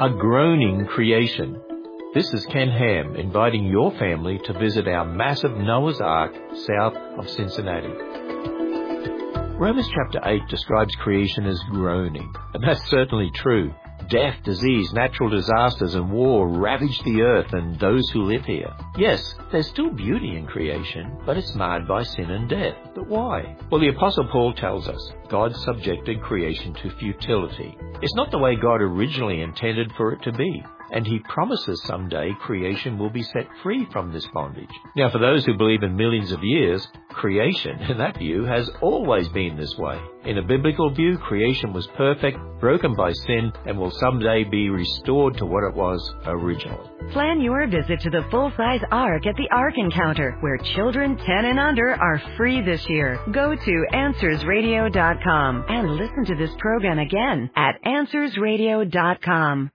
A groaning creation. This is Ken Ham inviting your family to visit our massive Noah's Ark south of Cincinnati. Romans chapter 8 describes creation as groaning, and that's certainly true. Death, disease, natural disasters, and war ravage the earth and those who live here. Yes, there's still beauty in creation, but it's marred by sin and death. But why? Well, the Apostle Paul tells us God subjected creation to futility. It's not the way God originally intended for it to be. And he promises someday creation will be set free from this bondage. Now, for those who believe in millions of years, creation, in that view, has always been this way. In a biblical view, creation was perfect, broken by sin, and will someday be restored to what it was originally. Plan your visit to the full-size Ark at the Ark Encounter, where children 10 and under are free this year. Go to AnswersRadio.com and listen to this program again at AnswersRadio.com.